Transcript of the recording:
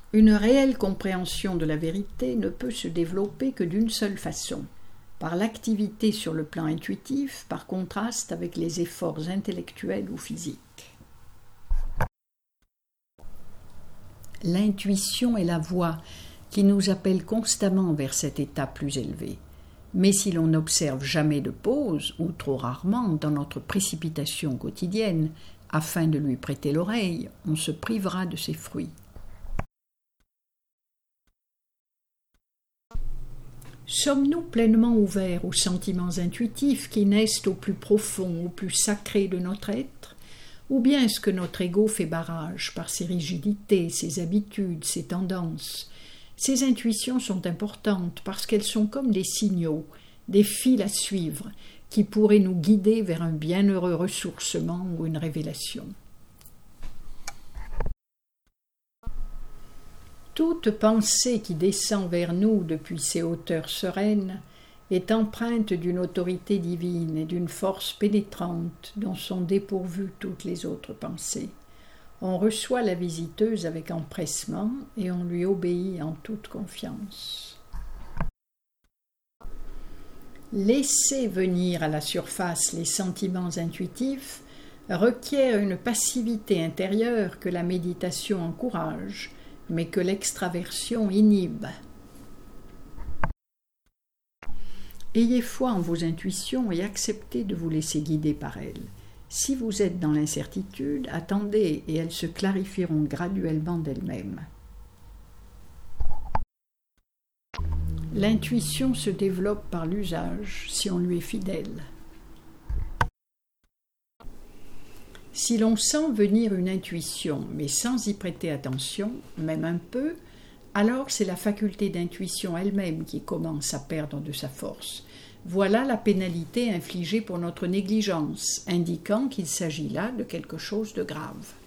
Une réelle compréhension de la vérité ne peut se développer que d'une seule façon, par l'activité sur le plan intuitif, par contraste avec les efforts intellectuels ou physiques. L'intuition est la voie qui nous appelle constamment vers cet état plus élevé. Mais si l'on n'observe jamais de pause, ou trop rarement dans notre précipitation quotidienne, afin de lui prêter l'oreille, on se privera de ses fruits. Sommes-nous pleinement ouverts aux sentiments intuitifs qui naissent au plus profond, au plus sacré de notre être, ou bien est-ce que notre ego fait barrage par ses rigidités, ses habitudes, ses tendances? Ces intuitions sont importantes parce qu'elles sont comme des signaux, des fils à suivre, qui pourraient nous guider vers un bienheureux ressourcement ou une révélation. Toute pensée qui descend vers nous depuis ces hauteurs sereines est empreinte d'une autorité divine et d'une force pénétrante dont sont dépourvues toutes les autres pensées. On reçoit la visiteuse avec empressement et on lui obéit en toute confiance. Laisser venir à la surface les sentiments intuitifs requiert une passivité intérieure que la méditation encourage, mais que l'extraversion inhibe. Ayez foi en vos intuitions et acceptez de vous laisser guider par elles. Si vous êtes dans l'incertitude, attendez et elles se clarifieront graduellement d'elles-mêmes. L'intuition se développe par l'usage, si on lui est fidèle. Si l'on sent venir une intuition, mais sans y prêter attention, même un peu, alors c'est la faculté d'intuition elle-même qui commence à perdre de sa force. Voilà la pénalité infligée pour notre négligence, indiquant qu'il s'agit là de quelque chose de grave.